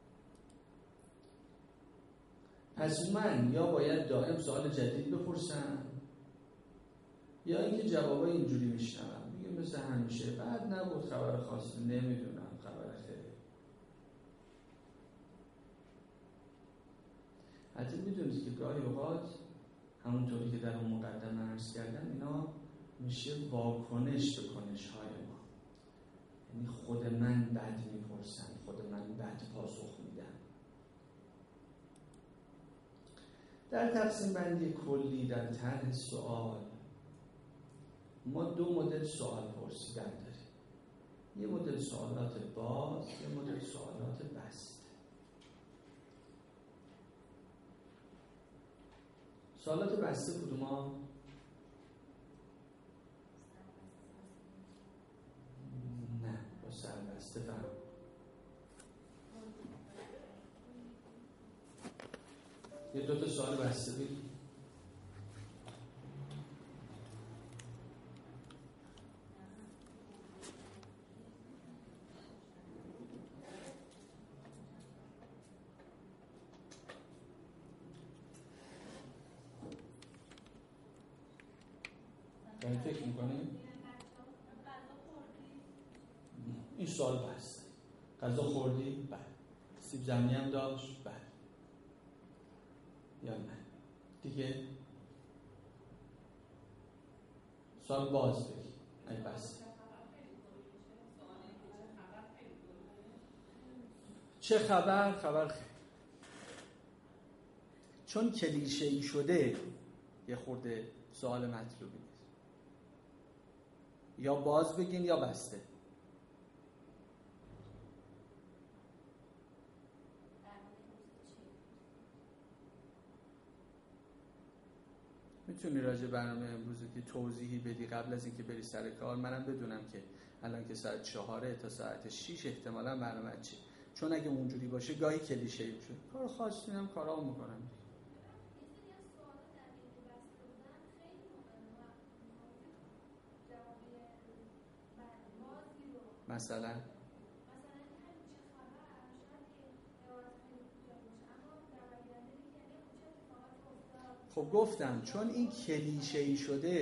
پس من یا باید دائم سوال جدید بپرسم یا اینکه جوابای اینجوری میشنوم، میگه مثل همیشه بعد نبود، خبر خاصی نمیدونم، خبر خیلی. حتی میدونید که گاهی اوقات همونطوری که در اون مقدمه عرض کردم اینا میشه واکنش به کنش‌های ما. یعنی خود من بد میپرسم، خود من بد پاسخ میدم. در تقسیم بندی کلی در طرح سوال ما دو مدل سوال پرسیدن داریم. یه مدل سوالات باز، یه مدل سوالات بسته. سوالات بسته کدوما؟ نه، با سربسته فهم. یه دوتا سوال بسته بگید. داریم فکر میکنیم؟ این سوال بسته. غذا خوردی؟ بله. سیب زمینی هم داشت؟ بله. یا نه؟ دیگه سوال باز بگی. ای بس. چه خبر؟ خبر خیلی. چون کلیشه‌ای شده یه خورده سوال مطلوبی نیست. یا باز بگین یا بسته. میتونی راجع برنامه امروز که توضیحی بدی قبل از اینکه بری سر کار؟ منم بدونم که الان که ساعت 4 تا ساعت 6 احتمالاً برنامه چی، چون اگه اونجوری باشه گاهی کلیشه‌ای میشه. کار خاصی نمی‌کنم، کارامو میکنم. مثلا خب گفتم چون این کلیشه‌ای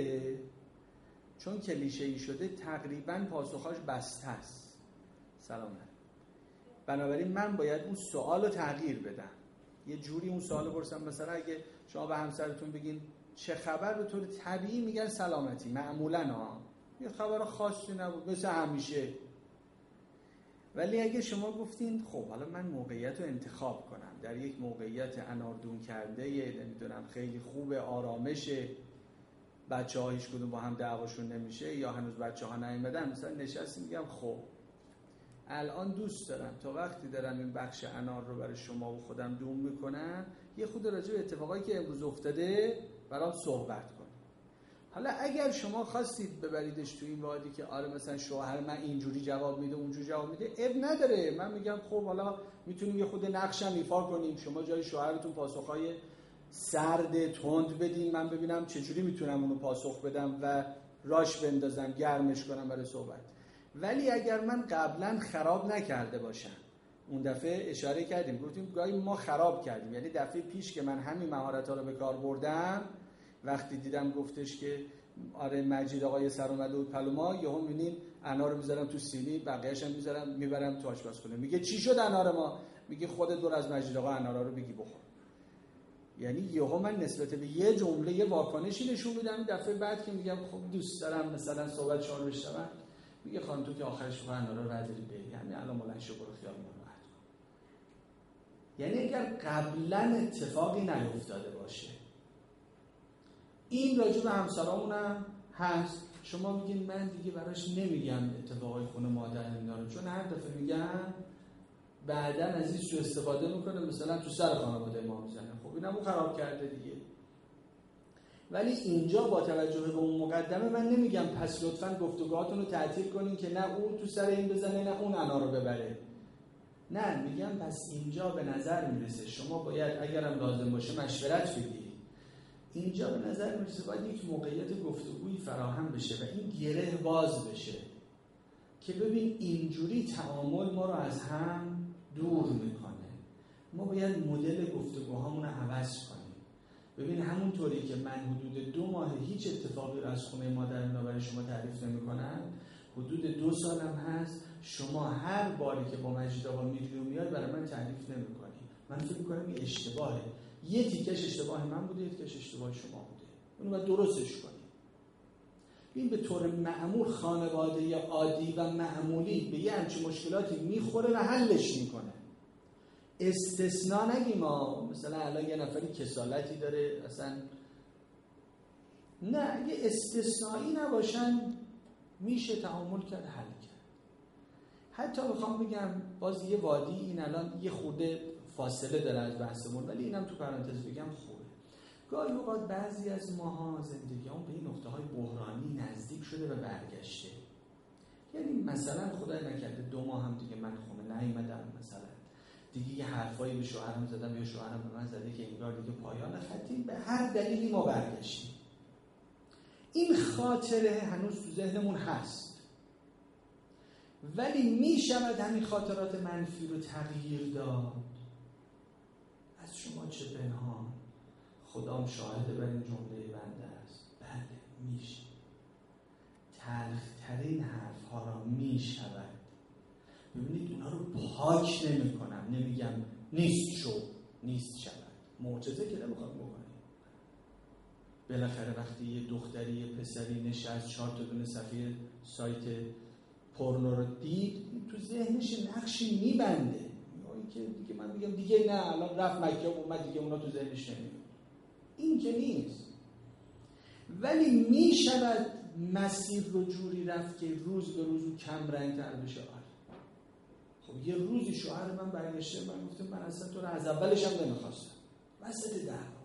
شده تقریباً پاسخاش بسته است. سلام. بنابراین من باید اون سوال رو تغییر بدم، یه جوری اون سوال رو پرسم. مثلا اگه شما به همسرتون بگین چه خبر، به طور طبیعی میگن سلامتی معمولاً یه خبر خاصی نبود مثل همیشه. ولی اگه شما گفتین خب حالا من موقعیت رو انتخاب کنم، در یک موقعیت اناردون کرده نمیدونم خیلی خوبه، آرامشه، بچه‌ها هیچ کدوم با هم دعواشون نمیشه یا هنوز بچه‌ها نیومدن، مثلا نشستیم میگم خب الان دوست دارم تا وقتی دارم این بخش انار رو برای شما و خودم دوم میکنم یه خود راجع به اتفاقایی که امروز افتاده برام صحبت کنم. حالا اگر شما خواستید ببریدش تو این وادی که آره مثلا شوهر من اینجوری جواب میده اونجوری جواب میده، اب نداره. من میگم خب حالا میتونیم یه خود نقشم ایفا کنیم، شما جای شوهرتون پاسخهای سرد تند بدین، من ببینم چجوری میتونم اونو پاسخ بدم و راش بندازم، گرمش کنم برای صحبت. ولی اگر من قبلا خراب نکرده باشم، اون دفعه اشاره کردیم گفتیم گاهی ما خراب کردیم، یعنی دفعه پیش که من همین مهارت‌ها رو به کار بردم، وقتی دیدم گفتش که آره مجید آقای سر اومده بود پلوما، یهو می‌بینین انار رو میذارم تو سینی، بقیه‌اش هم میبرم تو آشپزخونه. میگه چی شد انار ما؟ میگه خودت دور از مجید آقا انارا رو بگی بخور. یعنی یهو من نسبت به یه جمله یه واکنشی نشون میدم. دفعه بعد که میگم خب دوست دارم مثلا صحبت شما رو بشنوم، میگه خانم تو که آخرش رو انارا رو رداری بری، یعنی الان بلند شو برو خیال راحت کن. یعنی اگر قبلا اتفاقی نیفتاده باشه، این راجع به همسرامونم هست. شما میگین من دیگه براش نمیگم اتفاقای خونه مادر اینا رو، چون هر دفعه میگم بعداً از این سوء استفاده میکنه، مثلا تو سر خانواده ما میزنه. خب اینم اون خراب کرده دیگه. ولی اینجا با توجه به اون مقدمه من نمیگم پس لطفاً گفتگوهاتون رو تعطیل کنین که نه اون تو سر این بزنه نه اون انا رو ببره. نه، میگم پس اینجا به نظر میرسه شما باید اگرم لازم باشه مشورت بگیرید. اینجا به نظر میرسه باید یک موقعیت گفتگویی فراهم بشه و این گره باز بشه که ببین اینجوری تعامل ما رو از هم دور میکنه. ما باید مدل گفتگوهامون رو عوض کنیم. ببین همونطوری که من حدود 2 ماه هیچ اتفاقی رو از خونه مادرم برای شما تعریف نمی‌کنم، حدود 2 سالم هست شما هر باری که با مجید آقا میری و میای برای من تعریف نمی‌کنی. من فکر می‌کنم این اشتباهه. یه تیکش اشتباه من بوده، یه تیکش اشتباه شما بوده. اونو باید درستش کنیم. این به طور معمول خانواده عادی و معمولی به یه همچین مشکلاتی میخوره و حلش میکنه. استثناء نگیم ما مثلا الان یه نفری کسالتی داره اصلا، نه، اگه استثنایی نباشن میشه تعامل کرد، حل کرد. حتی بخوام بگم باز یه وادی، این الان یه خورده فاصله داره از بحثمون ولی اینم تو پرانتز بگم خوبه. گاهی اوقات بعضی از ماها زندگی‌مون به این نقطه‌های بحرانی نزدیک شده و برگشته. یعنی مثلا خدای نکرده 2 ماه هم دیگه من خونه نیومدم، مثلا دیگه یه حرفایی به شوهرم زدم یا شوهرم به من زده که انگار دیگه پایان خطیم، به هر دلیلی ما برگشتیم. این خاطره هنوز تو ذهنمون هست، ولی میشود همین خاطرات منفی رو تغییر داد. از شما چه پنهان، خدام شاهده بر این جمله بنده است. بله میشه. تلخترین حرفها را می شود. ببینید اونا رو پاک نمی کنم، نمیگم نیست شو، نیست شود، معجزه که نمیخواد بکنیم. بالاخره وقتی یه دختری یه پسری نشست 4 تا دونه صفحه سایت پورنو رو دید، تو ذهنش نقشی میبنده، این که دیگه من میگم دیگه نه، الان رفت مکه و اومد دیگه اونا تو ذهنش نمیاد. این که نیست. ولی میشود مسیر رو جوری رفت که روز به روز کم رنگ تر بشه. خب یه روزی شوهر من برگشته من گفتم من اصلا تو رو از اولش هم نمیخواستم، وسط دعوا.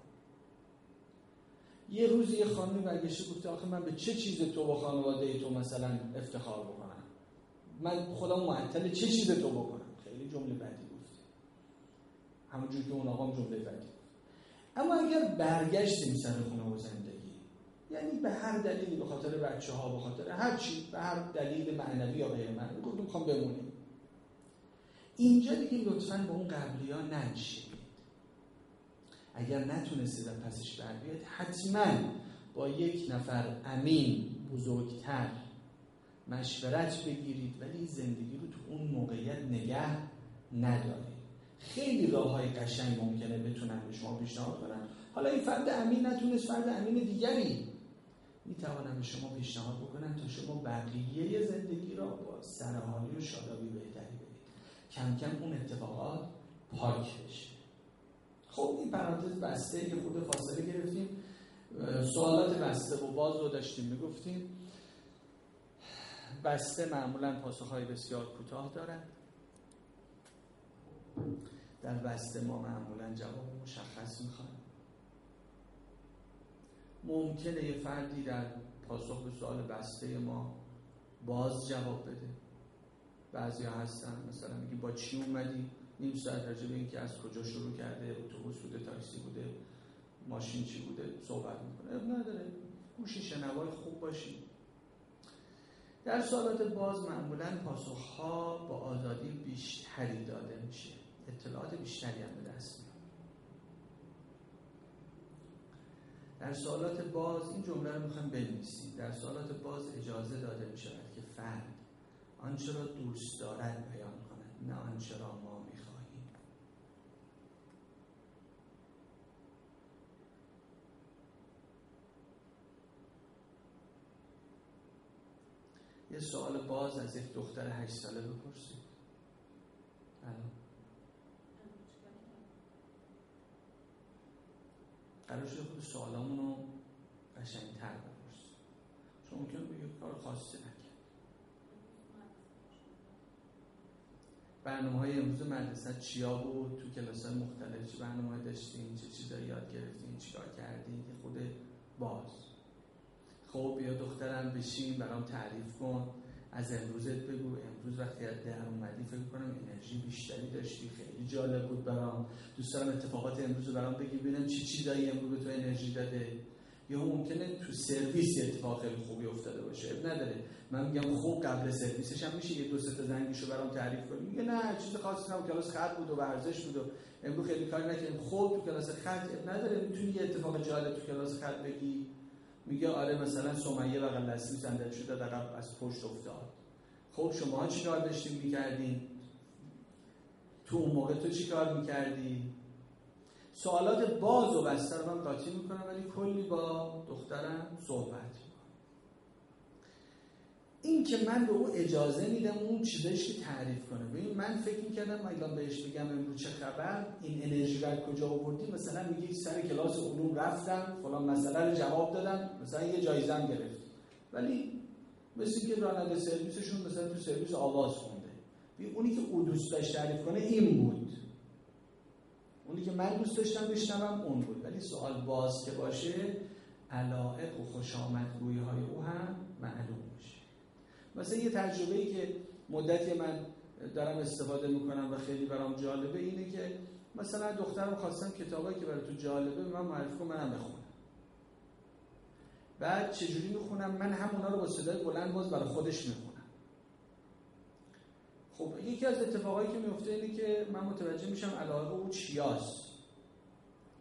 یه روزی یه خانمی برگشته گفته آخه من به چه چیز تو و خانواده تو مثلا افتخار بکنم، من خودم معطل چه چیز تو بکنم. خیلی جمله بدی گفت، همونجوری که اون آقام جمله بدی گفت. اما اگر برگشتیم سر خونه و زندگی، یعنی به هر دلیلی، به خاطر بچه‌ها، به خاطر هر چی، به هر دلیل معنوی یا غیر معنوی گفتم میخوام بمونیم اینجا، دیگه لطفاً به اون قبلی‌ها ننشینید. اگر نتونستید پسش بر بیاد، حتما با یک نفر امین بزرگتر مشورت بگیرید، ولی زندگی رو تو اون موقعیت نگه ندارید. خیلی راه‌های قشنگ ممکنه بتونن به شما پیشنهاد کنن. حالا این فرد امین نتونست، فرد امین دیگری میتوانن به شما پیشنهاد بکنن تا شما بقیه زندگی را با سرحالی و شادابی بهتری برید. کم کم اون اتفاقات پاک بشه. خب این پرانتز بسته که خود فاصله گرفتیم، سوالات بسته و باز رو داشتیم میگفتیم. بسته معمولا پاسخهای بسیار کوتاه دارن. در بسته ما معمولا جواب مشخص میخوایم. ممکنه یه فردی در پاسخ به سوال بسته ما باز جواب بده. بعضی ها هستن مثلا میگی با چی اومدی، نیم ساعت راجع به این که از کجا شروع کرده، اتوبوس بوده، تاکسی بوده، ماشین چی بوده صحبت میکنه. اب نداره، گوش شنوای خوب باشی. در سوالات باز معمولا پاسخها با آزادی بیشتری داده میشه، اطلاعات بیشتری هم به دست میاد. در سوالات باز این جمله رو میخوام بنویسیم. در سوالات باز اجازه داده میشه که فرد آنچه را دوست دارد بیان کند، نه آنچه را ما میخواهیم. یه سوال باز از یک دختر 8 ساله بپرسید. قرار شده خود سوالامون رو قشنگ‌تر بپرسید. چون ممکنه بگید کار خاصی نکرد. برنامه‌های امروز مدرسه چیا بود؟ تو کلاس‌های مختلف چه برنامه‌ای داشتین؟ چه چیزایی یاد گرفتین؟ چیکار کردین؟ خود باز. خب بیا دخترم بشین برام تعریف کن. از امروزت بگو. امروز وقتی از در اومدی فکر کنم انرژی بیشتری داشتی، خیلی جالب بود برام. دوست دارم اتفاقات امروز رو برام بگی ببینم چی چیزایی امروز به تو انرژی داده. یا ممکنه تو سرویس اتفاق خیلی خوبی افتاده باشه. اب نداره. من میگم خوب قبل سرویسش هم میشه یه 2-3 تا زنگیشو برام تعریف کنی. میگه نه چیز خاصی نبود، کلاس خط بود و ورزش بود و امروز خیلی کار نکردیم. خب تو کلاس خط اب نداره، میتونی یه اتفاق جالب تو کلاس خط بگی. میگه آره مثلا سمیه بغل دستی صندلی شده عقب از پشت افتاد. خب شما چی کار داشتین میکردین؟ تو اون موقع تو چی کار میکردی؟ سوالات باز و بسته رو من قاطی میکنم، ولی کلی با دخترم صحبت میکنم. این که من به او اجازه میدم اون چیزایش که تعریف کنه. ببین من فکر میکردم الان بهش بگم امروز چه خبر، این انرژی رو کجا آوردی؟ مثلا میگی سر کلاس علوم رفتم فلان مسئله رو جواب دادم، مثلا یه جایزه هم گرفت. ولی مثل که راننده سرویسشون مثلا تو سرویس آواز خونده. اونی که او دوست داشت تعریف کنه این بود، اونی که من دوست داشتم بشنوم اون بود. ولی سوال باز که باشه علایق و خوشامدگویی های او هم معلوم میشه. مثلا یه تجربه‌ای که مدتی من دارم استفاده میکنم و خیلی برام جالبه اینه که مثلا دخترم خواستم کتابایی که برای تو جالبه من معرفی کنم، منم بخونم. بعد چجوری میخونم؟ من همونا رو با صدای بلند باز برای خودش میخونم. خب یکی از اتفاقایی که میفته اینه که من متوجه میشم علاقه او چیاست.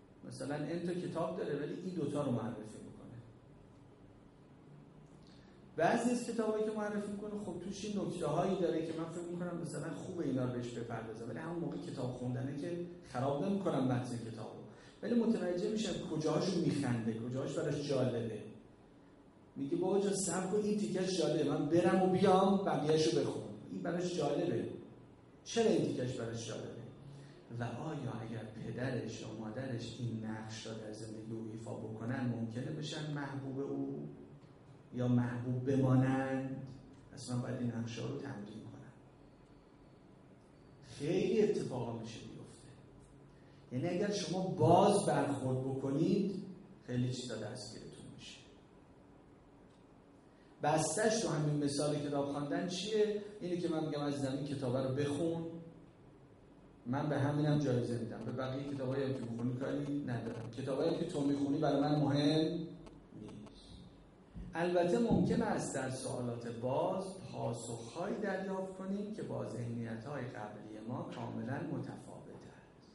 مثلا این تا کتاب داره ولی این دوتا رو معرفی میکنه. بعضی از کتابایی که معرفی میکنه خب توش این نکته‌هایی داره که من فکر میکنم مثلا خوبه اینا رو بهش بپردازم، ولی همون موقع کتاب خوندنه که خراب نمیکنم متن کتابو، ولی متوجه میشم کجاهاشو میخنده، کجاهاش براش جالبه. میگه بابا جان صبر کن این تیکش جالبه، من برم و بیام بقیه‌شو بخونم، این براش جالبه. چرا این تیکش براش جالبه؟ و آیا اگر پدرش یا مادرش این نقش را در زندگی او ایفا بکنن ممکنه بشن محبوب او یا محبوب بمانند؟ اصلا باید این نقش‌ها رو تمرین کنن. خیلی اتفاقا میشه بیفته. یعنی اگر شما باز برخورد بکنید خیلی چیزا دستگیرتون میشه. بستش تو همین مثال کتاب خواندن چیه؟ اینه که من میگم از زمین کتابه رو بخون، من به همینم جایزه میدم، به بقیه کتابایی هم که میخونی کاری ندارم، کتابایی که تو میخونی برای من مهم نیست. البته ممکنه است در سوالات باز پاسخهایی دریافت کنیم که با ذهنیت‌های قبلی ما کاملا متفاوت است.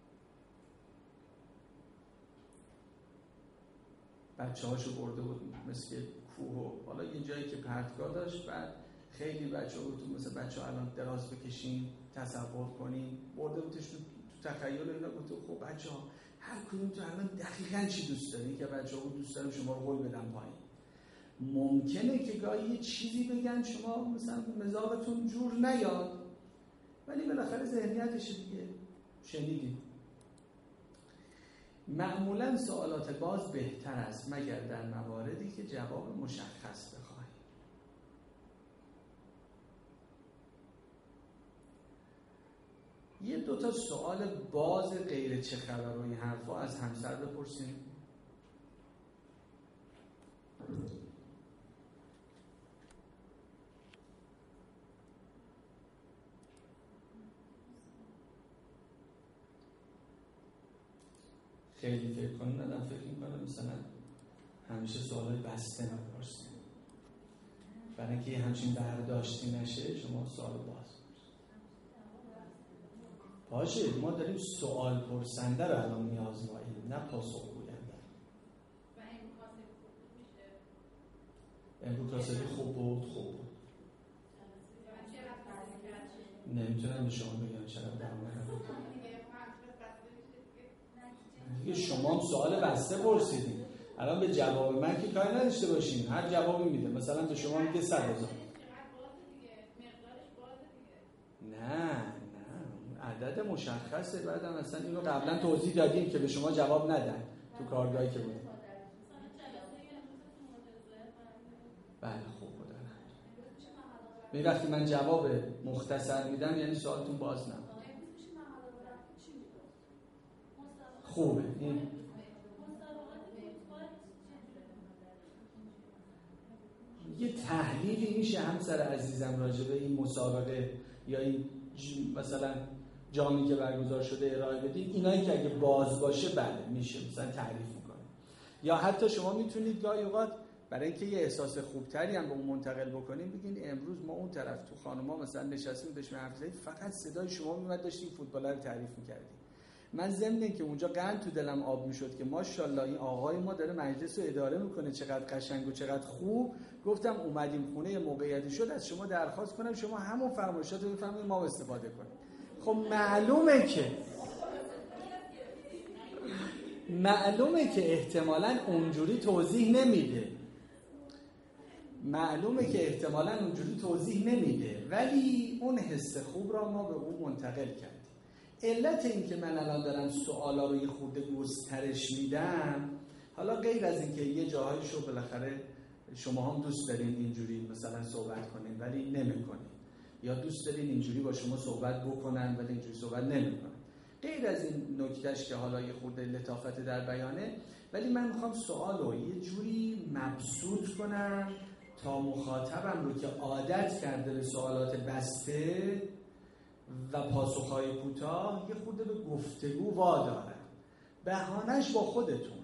بچه‌هاشو برده بود مثل کوه و حالا یه جایی که پرتگاه داشت، بعد خیلی بچه‌ها رو تو مثل بچه‌ها الان دراز بکشین تصور کنین، برده بودش تو تخیل اینا، گفت خب بچه‌ها هر کدوم تو الان دقیقاً چی دوست دارین که بچه‌ها دوست دارن شما رو قول بدن پایین. ممکنه که گاهی یه چیزی بگن شما مثلا مزاقتون جور نیاد، ولی بالاخره ذهنیتش دیگه شنیدید. معمولا سوالات باز بهتر است مگر در مواردی که جواب مشخص بخواهیم. یه دوتا سوال باز غیر چه خبر و این حرفا از همسر بپرسیم. خیلی فکر کنیم، ندم فکر میکنم مثلا همیشه سوالای بسته نپرسیم، برای اینکه همچین برداشتی نشه شما سوال باز باشه. ما داریم سوال پرسنده رو الان میازماییم، نه پاسخ گوینده.
و امروز کاسبی خوب بود؟
خوب بود. نمیتونم به شما بگم چرا درمونه دیگه. شما هم سوال بسته پرسیدین، الان به جواب من که کاری نداشته باشین، هر جوابی میده. مثلا به شما میگه 100,000. نه عدد مشخصه، بعدم اصلا اینو قبلا توضیح دادیم که به شما جواب ندن تو کارگاهی که بود. بله خوب بود. می وقتی من جواب مختصر میدم یعنی سوالتون باز نم. خوبه این یه تحلیلی میشه همسر عزیزم راجع به این مسابقه یا این مثلا جامی که برگزار شده ارائه بدید. اینایی که اگه باز باشه بله میشه مثلا تعریف میکنه، یا حتی شما میتونید گاهی اوقات برای اینکه یه احساس خوبتری هم به اون منتقل بکنیم بگین امروز ما اون طرف تو خانوما مثلا نشستیم داشتیم حرف زدیم، فقط صدای شما میومد داشتیم فوتبال رو تعریف میکردیم. من ضمن اینکه اونجا قند تو دلم آب میشد که ماشاءالله این آقای ما داره مجلس رو اداره میکنه چقدر قشنگ و چقدر خوب، گفتم اومدیم خونه یه موقعیتی شد از شما درخواست کنم شما همون فرمایشات رو بفرمایید ما استفاده کنیم. خب معلومه که احتمالاً اونجوری توضیح نمیده، ولی اون حس خوب را ما به اون منتقل کردیم. علت این که من الان دارم سوالا رو یه خورده گسترش میدم، حالا غیر از این که یه جاهایشو بالاخره شما هم دوست دارین اینجوری مثلا صحبت کنین ولی نمیکنین، یا دوست دارین اینجوری با شما صحبت بکنن ولی اینجوری صحبت نمیکنن، غیر از این نکتهش که حالا یه خورده لطافت در بیانه، ولی من میخوام سوال رو یه جوری مبسوط کنم تا مخاطبم رو که عادت کرده به سوالات بسته و پاسخهای کوتاه یه خورده به گفتگو وادارم. بهانش با خودتون.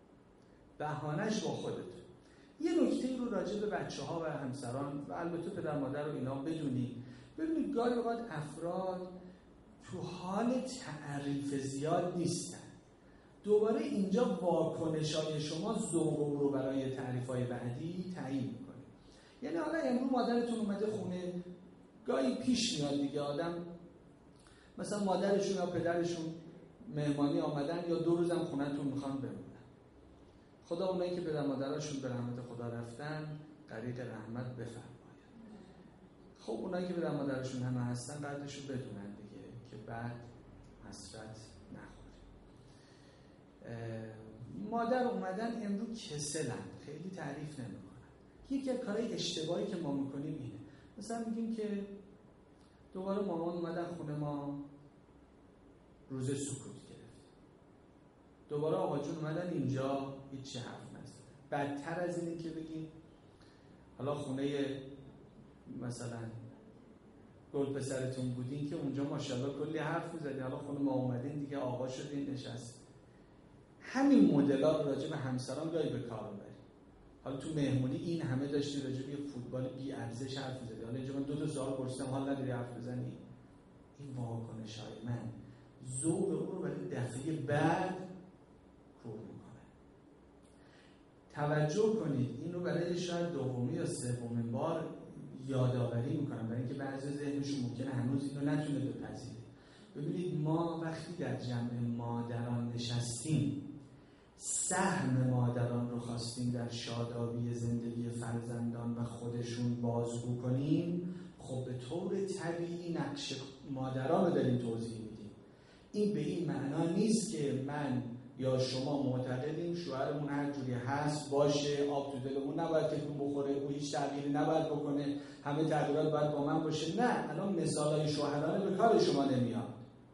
یه نکته رو راجع به بچه‌ها و همسران و البته پدر مادر رو اینا بدونید. ببینید گاهی اوقات افراد تو حال تعریف زیاد نیستن. دوباره اینجا واکنش‌های شما ذوق رو برای تعریف‌های بعدی تعیین می‌کنه. یعنی حالا امروز مادرتون اومده خونه، گاهی پیش میاد دیگه آدم مثلا مادرشون یا پدرشون مهمانی آمدن یا 2 روزم خونه‌تون میخوان بمونن. خدا اونایی که پدر مادرشون به رحمت خدا رفتن غریق رحمت بفرماید. خب اونایی که پدر مادرشون همه هستن قدرشو بدونن دیگه که بعد حسرت نخوره. مادر اومدن امروز کسلن، خیلی تعریف نمیکنن. یکی از کارهای اشتباهی که ما میکنیم اینه، مثلا میگیم که دوباره مامان اومدن خونه ما روز سکوت گرفت، دوباره آقا جون اومدن اینجا هیچ حرف نزدن. بدتر از اینه که بگیم حالا خونه مثلا گل پسرتون بودین که اونجا ماشاءالله کلی حرف میزدین، حالا خونه ما اومدین دیگه آقا شدین نشست. همین مدل‌ها راجع به همسران گاهی به کار میبریم. حالا تو مهمونی این همه داشتی راجع به فوتبال بی ارزش حرف میزدی، حالا اینجا من 2 سوال پرسیدم حال نداری حرف بزنی. این واکنش‌های من ذوق اون رو برای دفعه بعد کور میکنه. توجه کنید این رو برای شاید دومی یا سومین بار یادآوری میکنم، برای اینکه بعضی ذهنشون ممکنه هنوز اینو نتونه بپذیره. ببینید ما وقتی در جمع مادران نشستیم، سهم مادران رو خواستیم در شادابی زندگی فرزندان و خودشون بازگو کنیم، خب به طور طبیعی نقش مادران رو داریم توضیح میدیم. این به این معنا نیست که من یا شما معتقدیم شوهرمون هر جوری هست باشه، آب تو دلمون نباید تکون بخوره، او هیچ تغییری نباید بکنه، همه تغییرات باید با من باشه. نه، الان مثالای شوهرانه به کار شما نمیاد.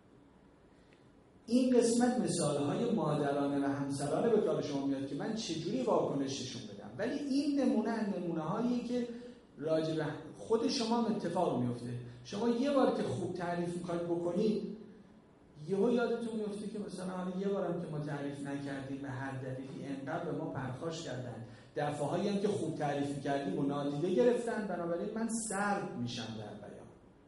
این قسمت مثالهای مادرانه و همسرانه به کار شما میاد که من چجوری واکنششون بدم. ولی این نمونه هایی که راجع به خود شما اتفاق میفته. شما یه بار که خوب تعریف میخواید بکنید، یهو یادتون میفته که مثلا حالا یه بارم که ما تعریف نکردیم به هر دلیلی انقدر به ما پرخاش کردن، دفعه هایی هم که خوب تعریف کردیم و نادیده گرفتن، بنابراین من سرد میشم در بیان.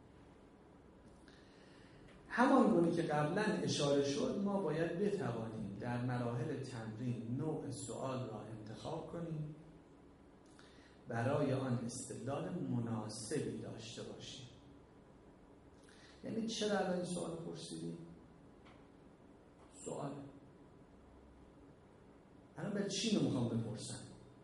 همانگونه که قبلا اشاره شد، ما باید بتوانیم در مراحل تمرین نوع سوال را انتخاب کنیم، برای آن استدلال مناسبی داشته باشیم. یعنی چرا الان این سوال پرسیدیم؟ سوال الان به چی رو میخوام بپرسم؟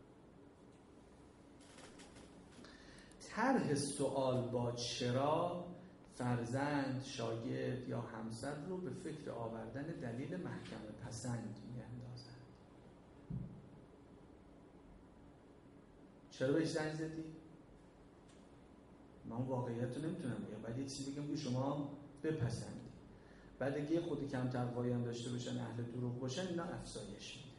طرح سوال با چرا فرزند، شاگرد یا همسر رو به فکر آوردن دلیل محکم پسند میاندازد. چرا بهش زنگ زدی؟ من واقعیت رو نمیتونم بگم، بعد یه چیزی بگم که شما بپسندی، بعد اگه خودی کم تقوایی هم داشته باشن، اهل دروغ باشن، اینا افزایش میده.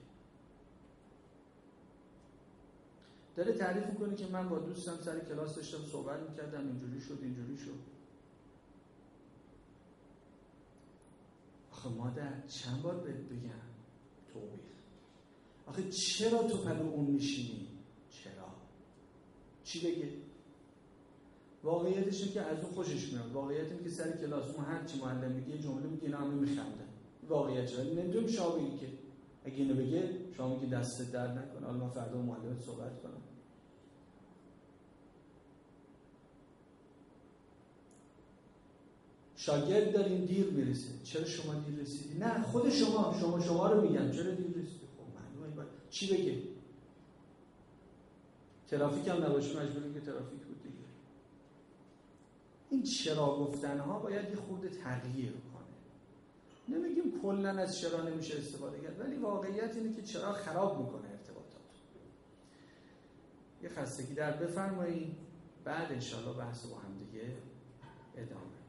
داره تعریف میکنه که من با دوستم سر کلاس داشتم صحبت میکردم، اینجوری شد. آخه مادر چند بار بهت بگم توبیخ، آخه چرا تو پلو اون میشینی؟ چرا؟ چی بگه؟ واقعیتش اینه که از اون خوشش میاد. واقعیت اینه که سر کلاس اون هر چی معلم میگه جمله میگه اینا همه میخندن. واقعیتش ولی نمیدونم شما بگی که اگه اینو بگه شما میگی دستت درد نکنه، حالا من فردا با معلمت صحبت کنم. شاگرد داریم دیر میرسه. چرا شما دیر رسیدی؟ نه خود شما رو میگم چرا دیر رسیدی؟ خب معلومه باید چی بگه؟ ترافیک هم نباشه مجبوریم که ترافیک بود دیگه. این چرا گفتنها باید یه خورده تغییر کنه. نمیگیم کلا از چرا نمیشه استفاده کرد، ولی واقعیت اینه که چرا خراب میکنه ارتباطات. یه خستگی در بفرمایید، بعد انشالله بحث با هم دیگه ادامه.